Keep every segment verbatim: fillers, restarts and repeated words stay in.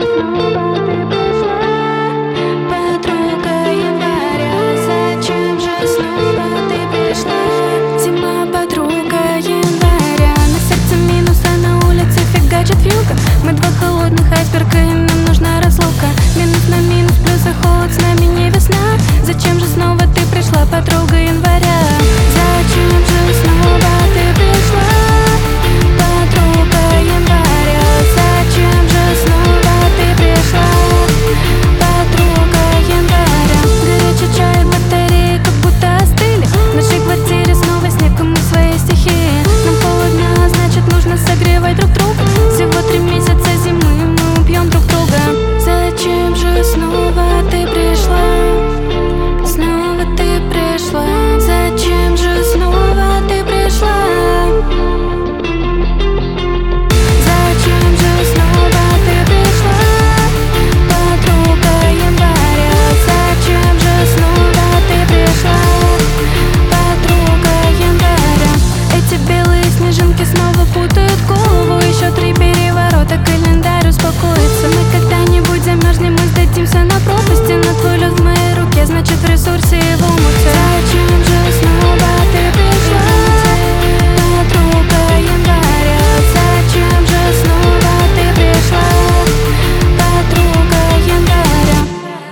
Мы два холодных айсберга, и нам нужна разлука. Минус на минус, плюс и холод, с нами не весна. Зачем же снова ты пришла, подруга января? Зачем же снова ты пришла, подруга января? Зачем же снова ты пришла, подруга января? Горячий чай, батареи как будто остыли. В нашей квартире снова снег, и мы своей стихии. Нам холодно, значит нужно согревать друг друга. Всего три месяца зимы, мы убьем друг друга. Зачем же снова ты пришла? Снова ты пришла. Зачем же снова ты пришла? Зачем же снова ты пришла, подруга января? Зачем же снова ты пришла, подруга января? Эти белые снежинки снова путают голову. Еще три переворота, календарь успокоится. Мы когда-нибудь замерзнем, мы сдадимся на пропасти. Но твой лед в моей руке, значит в ресурсе его муте. Зачем же снова ты пришла, подруга января? Зачем же снова ты пришла, подруга января?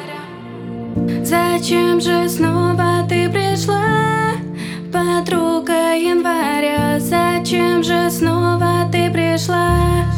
Зачем же снова ты пришла, подруга января? Зачем же снова ты пришла?